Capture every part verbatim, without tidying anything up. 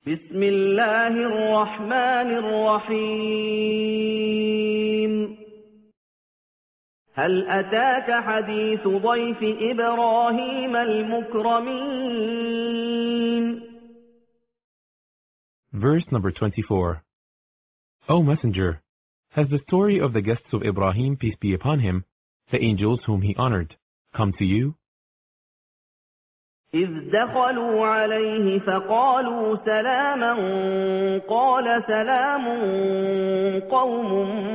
بسم الله الرحمن الرحيم هل أتاك حديث ضيف إبراهيم المكرمين Verse number twenty-four. O Messenger, has the story of the guests of Ibrahim, peace be upon him, the angels whom he honored, come to you? إذ دخلوا عليه فقالوا سلاما قال سلام قوم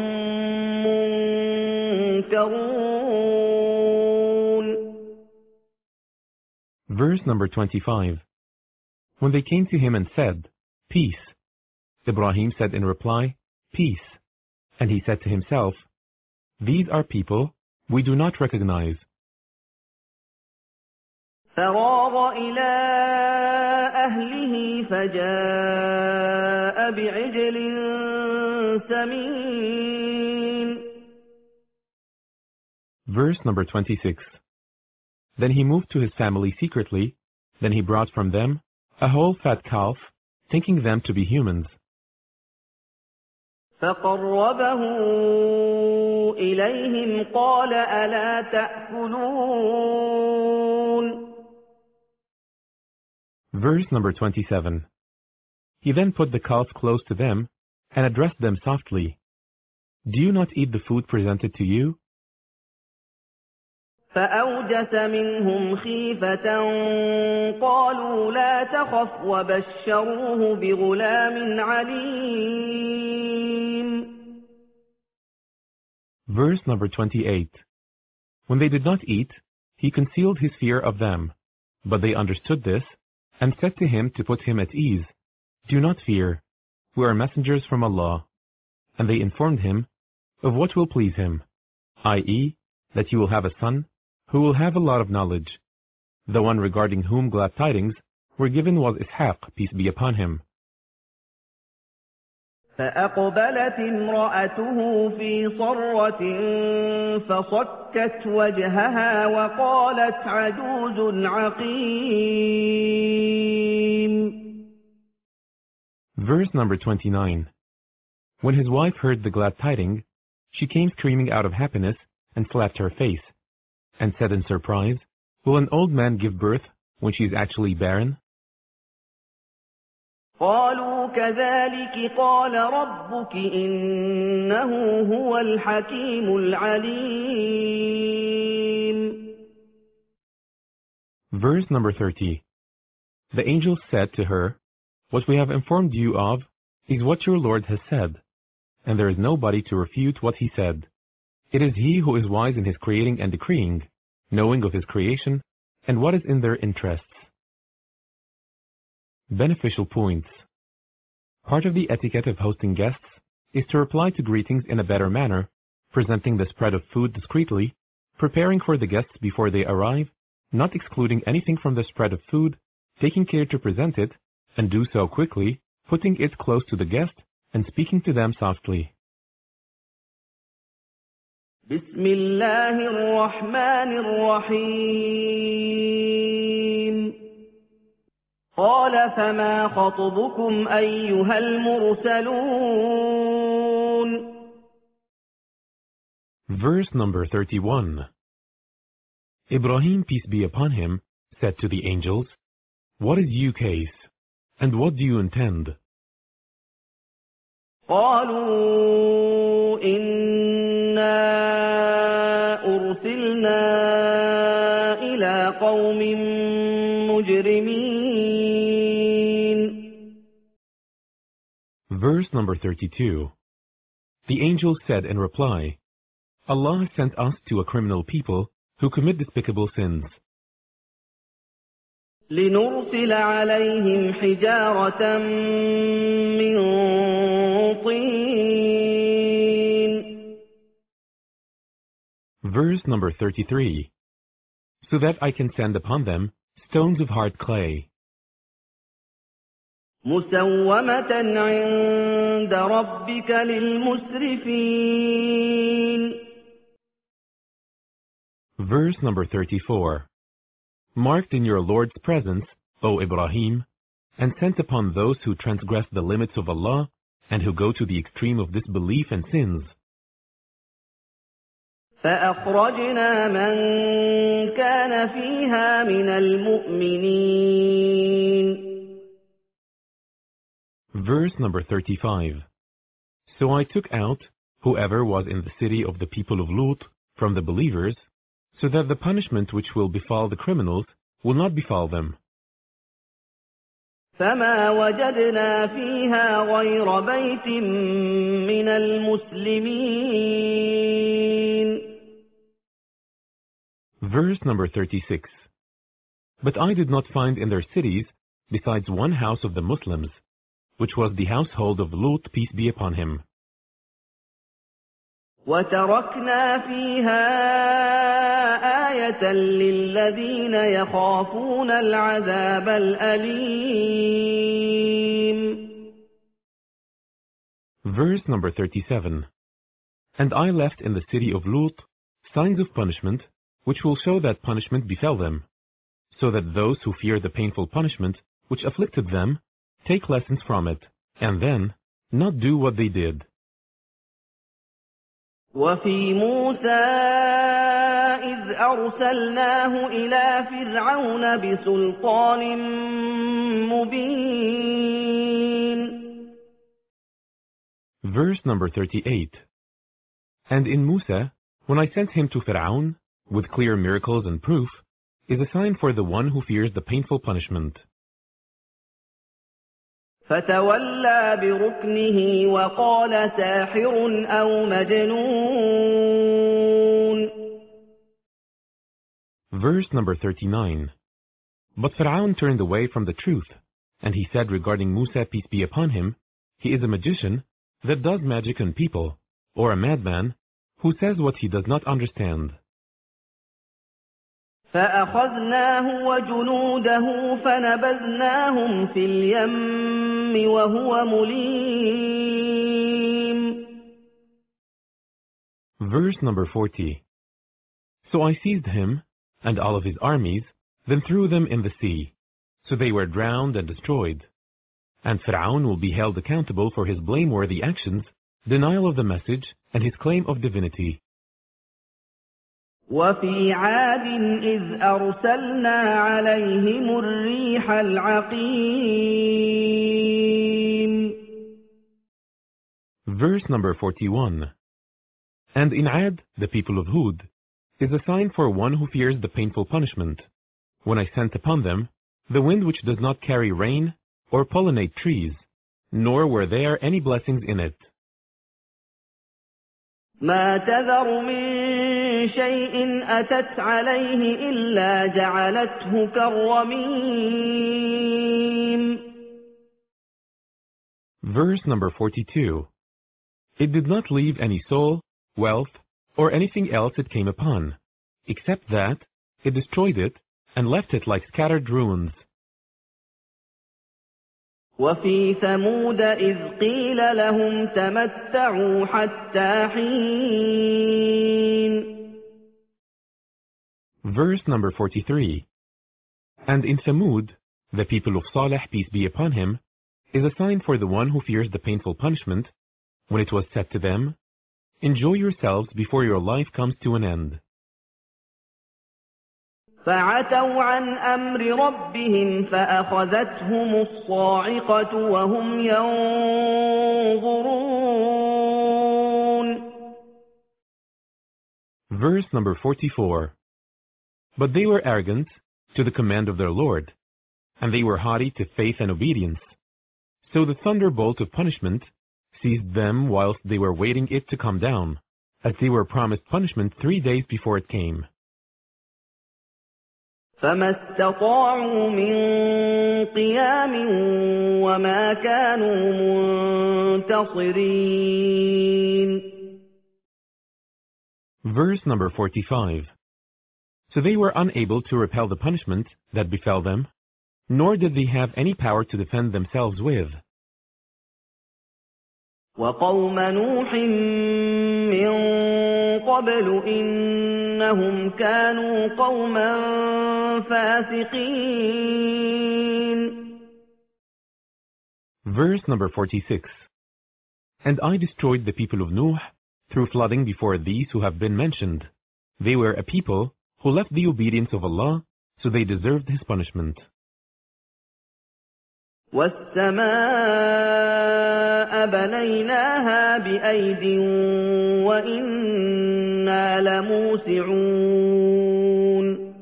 منكرون Verse number twenty-five. When they came to him and said, Peace, Ibrahim said in reply, Peace. And he said to himself, These are people we do not recognize. فراغ إلى أهله فجاء بعجل سمين Verse number twenty-six. Then he moved to his family secretly, then he brought from them a whole fat calf, thinking them to be humans. فقربه إليهم قال ألا تأكلون Verse number twenty-seven. He then put the calf close to them and addressed them softly. Do you not eat the food presented to you? فأوجس منهم خيفة قالوا لا تخف وبشروه بغلام عليم Verse number twenty-eight. When they did not eat, he concealed his fear of them, but they understood this and said to him to put him at ease, Do not fear, we are messengers from Allah. And they informed him of what will please him, that is, that you will have a son who will have a lot of knowledge. The one regarding whom glad tidings were given was Ishaq, peace be upon him. فأقبلت امرأته في صرة فصكت وجهها وقالت عجوز عقيم Verse number twenty-nine. When his wife heard the glad tidings, she came screaming out of happiness and slapped her face, and said in surprise, Will an old man give birth when she is actually barren? قالوا كذلك قال ربك إنه هو الحكيم العليم Verse number thirty. The angel said to her, What we have informed you of is what your Lord has said, and there is nobody to refute what he said. It is he who is wise in his creating and decreeing, knowing of his creation and what is in their interests. Beneficial points. Part of the etiquette of hosting guests is to reply to greetings in a better manner, presenting the spread of food discreetly, preparing for the guests before they arrive, not excluding anything from the spread of food, taking care to present it, and do so quickly, putting it close to the guest, and speaking to them softly. بسم الله الرحمن الرحيم قال فما خطبكم أيها المرسلون Verse number thirty-one. Ibrahim, peace be upon him, said to the angels, What is your case, and what do you intend? قالوا إنا أرسلنا إلى قوم مجرمين Verse number thirty-two. The angel said in reply, Allah has sent us to a criminal people who commit despicable sins. لنرسل عليهم حجارة من طين Verse number thirty-three. So that I can send upon them stones of hard clay. مسومة عند ربك للمسرفين Verse number thirty-four. Marked in your Lord's presence, O Ibrahim, and sent upon those who transgress the limits of Allah and who go to the extreme of disbelief and sins. فأخرجنا من كان فيها من المؤمنين. Verse number thirty-five. So I took out whoever was in the city of the people of Lut from the believers, so that the punishment which will befall the criminals will not befall them. فما وجدنا فيها غير بيت من المسلمين. Verse number thirty-six. But I did not find in their cities besides one house of the Muslims, which was the household of Lut, peace be upon him. وتركنا فيها آية للذين يخافون العذاب الأليم. Verse number thirty-seven. And I left in the city of Lut signs of punishment, which will show that punishment befell them, so that those who fear the painful punishment which afflicted them take lessons from it, and then not do what they did. وفي موسى إذ أرسلناه إلى فرعون بسلطان مبين. Verse number thirty-eight. And in Musa, when I sent him to Fir'aun with clear miracles and proof, is a sign for the one who fears the painful punishment. فتولى بركنه وقال ساحر أو مجنون. Verse number thirty-nine. But Fir'aun turned away from the truth, and he said regarding Musa, peace be upon him, he is a magician that does magic on people, or a madman who says what he does not understand. فأخذناه وجنوده فنبذناهم في اليم وهو مليم. Verse number forty. So I seized him and all of his armies, then threw them in the sea, so they were drowned and destroyed. And Fir'aun will be held accountable for his blameworthy actions, denial of the message, and his claim of divinity. وفي عاد إذ أرسلنا عليهم الريح العقيم. Verse number forty-one. And in Ad, the people of Hud, is a sign for one who fears the painful punishment, when I sent upon them the wind which does not carry rain or pollinate trees, nor were there any blessings in it. ما تذر من شيء أتت عليه إلا جعلته كالرميم. Verse number forty-two. It did not leave any soul, wealth, or anything else it came upon, except that it destroyed it and left it like scattered ruins. وفي ثمود إذ قيل لهم تمتعوا حتى حين. Verse number forty-three. And in Thamud, the people of Saleh, peace be upon him, is a sign for the one who fears the painful punishment, when it was said to them, enjoy yourselves before your life comes to an end. فعتوا عن أمر ربهم فأخذتهم الصاعقة وهم ينظرون. Verse number forty-four. But they were arrogant to the command of their Lord, and they were haughty to faith and obedience. So the thunderbolt of punishment seized them whilst they were waiting it to come down, as they were promised punishment three days before it came. فما استطاعوا من قيام وما كانوا منتصرين. Verse number forty-five. So they were unable to repel the punishment that befell them, nor did they have any power to defend themselves with. وقوم نوح من قبل إنهم كانوا قوما فاسقين. Verse number forty-six. And I destroyed the people of Nuh through flooding before these who have been mentioned. They were a people who left the obedience of Allah, so they deserved His punishment. وَالسَّمَاءَ بَنَيْنَاهَا بِأَيْدٍ وَإِنَّا لَمُوسِعُونَ.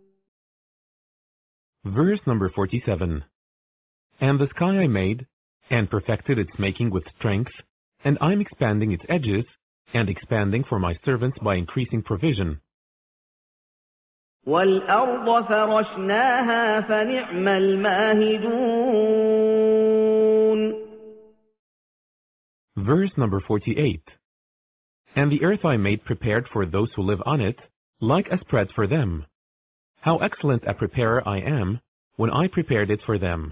Verse number forty-seven. And the sky I made, and perfected its making with strength, and I'm expanding its edges, and expanding for my servants by increasing provision. وَالْأَرْضَ فَرَشْنَاهَا فَنِعْمَ الْمَاهِدُونَ. Verse number forty-eight. And the earth I made prepared for those who live on it, like a spread for them. How excellent a preparer I am, when I prepared it for them.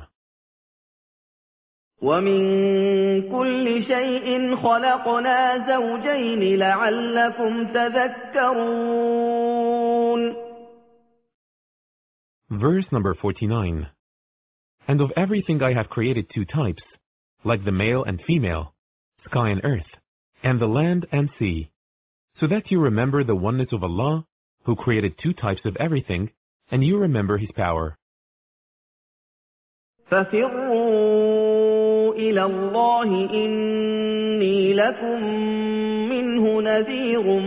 وَمِن كُلِّ شَيْءٍ خَلَقْنَا زَوْجَيْنِ لَعَلَّكُمْ تَذَكَّرُونَ. Verse number forty-nine. And of everything I have created two types, like the male and female, sky and earth, and the land and sea, so that you remember the oneness of Allah, who created two types of everything, and you remember His power. فَفِرُّوا إِلَى اللَّهِ إِنِّي لَكُمْ مِنْهُ نَذِيرٌ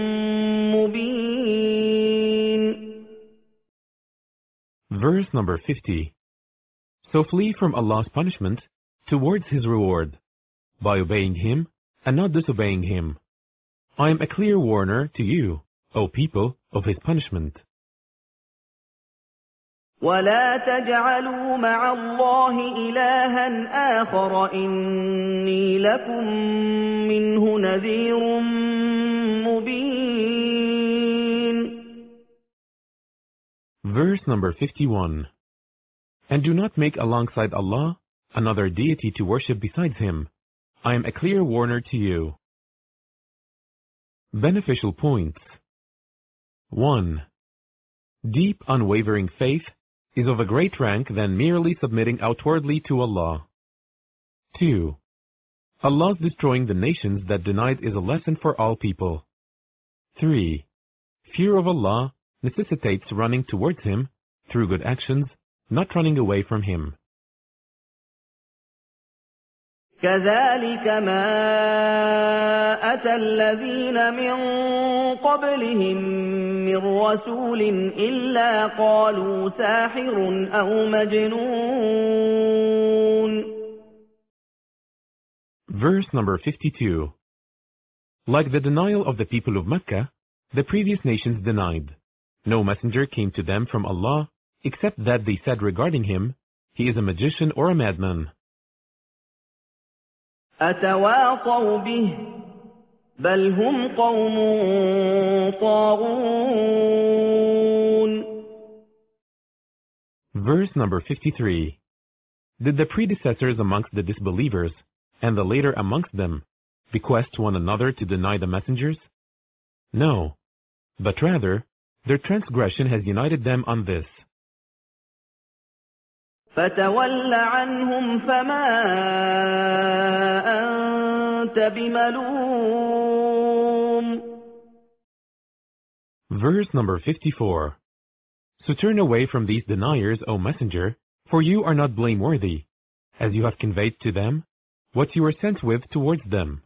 مُبِينٌ. Verse number fifty. So flee from Allah's punishment towards His reward, by obeying Him and not disobeying Him. I am a clear warner to you, O people, of His punishment. وَلَا تَجْعَلُوا مَعَ اللَّهِ إِلَٰهًا آخَرَ إِنِّي لَكُمْ مِنْهُ نَذِيرٌ مُبِينٌ. Verse number fifty-one. And do not make alongside Allah another deity to worship besides Him. I am a clear warner to you. Beneficial points. one. Deep, unwavering faith is of a great rank than merely submitting outwardly to Allah. two. Allah's destroying the nations that denied is a lesson for all people. three. Fear of Allah necessitates running towards Him through good actions, not running away from Him. كَذَلِكَ مَا أَتَى الَّذِينَ مِن قَبْلِهِم مِّن رَّسُولٍ إِلَّا قَالُوا سَاحِرٌ أَوْ مَجْنُونٌ. Verse number fifty-two. Like the denial of the people of Mecca, the previous nations denied. No messenger came to them from Allah, except that they said regarding him, he is a magician or a madman. أَتَوَاصَوْا بِهِ بَلْ هُمْ قَوْمٌ طَاغُونَ. Verse number fifty-three. Did the predecessors amongst the disbelievers, and the later amongst them, bequest one another to deny the messengers? No, but rather, their transgression has united them on this. فَتَوَلَّ عَنْهُمْ فَمَا أَنْتَ بِمَلُومٍ. Verse number fifty-four. So turn away from these deniers, O Messenger, for you are not blameworthy, as you have conveyed to them what you were sent with towards them.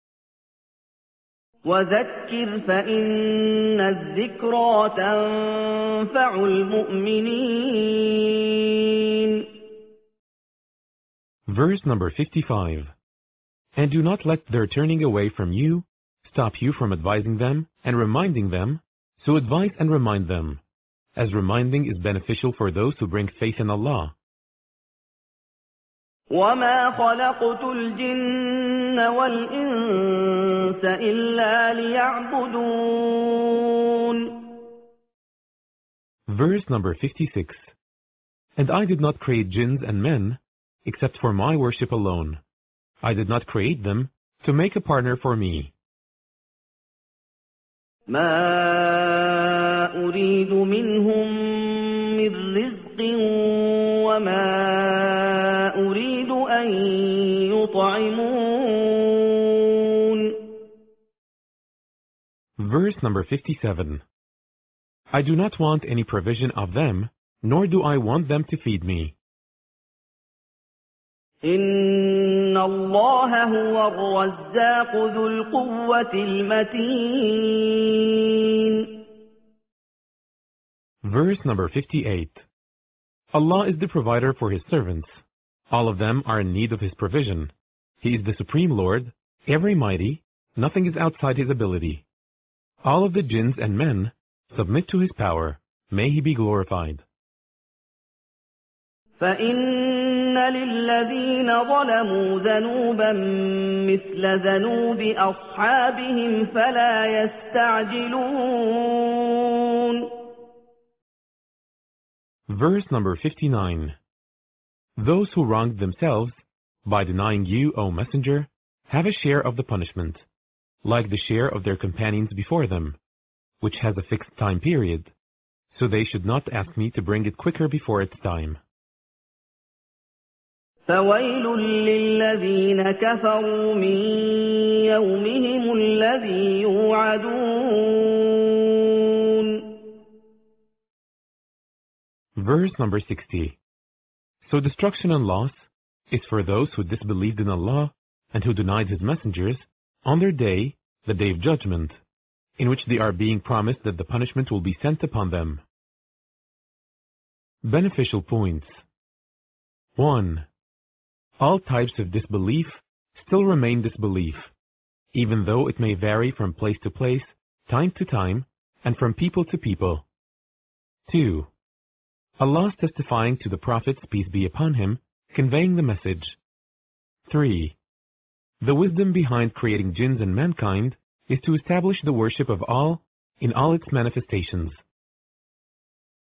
وَذَكِّرْ فَإِنَّ الذِّكْرَى تَنفَعُ الْمُؤْمِنِينَ. Verse number fifty-five. And do not let their turning away from you stop you from advising them and reminding them, so advise and remind them, as reminding is beneficial for those who bring faith in Allah. وَمَا خَلَقْتُ الْجِنَّ وَالْإِنسَ إِلَّا لِيَعْبُدُونَ. Verse number fifty-six. And I did not create jinns and men, except for my worship alone. I did not create them to make a partner for me. مَا أُرِيدُ مِنْهُم مِّن رِّزْقٍ وَمَا أُرِيدُ أَن يطعمون. Verse number fifty-seven. I do not want any provision of them, nor do I want them to feed me. إن الله هو الرزاق ذو القوة المتين. Verse number fifty-eight. Allah is the provider for His servants. All of them are in need of His provision. He is the Supreme Lord, ever mighty, nothing is outside His ability. All of the jinns and men submit to His power. May He be glorified. فإن للذين ظلموا ذنوبا مثل ذنوب أصحابهم فلا يستعجلون. Verse number fifty-nine. Those who wronged themselves, by denying you, O Messenger, have a share of the punishment, like the share of their companions before them, which has a fixed time period, so they should not ask me to bring it quicker before its time. فويل للذين كفروا من يومهم الذي يوعدون. Verse number sixty. So destruction and loss is for those who disbelieved in Allah and who denied His messengers on their day, the day of judgment, in which they are being promised that the punishment will be sent upon them. Beneficial points. one. All types of disbelief still remain disbelief, even though it may vary from place to place, time to time, and from people to people. two. Allah testifying to the Prophet's peace be upon him, conveying the message. three. The wisdom behind creating jinns and mankind is to establish the worship of all in all its manifestations.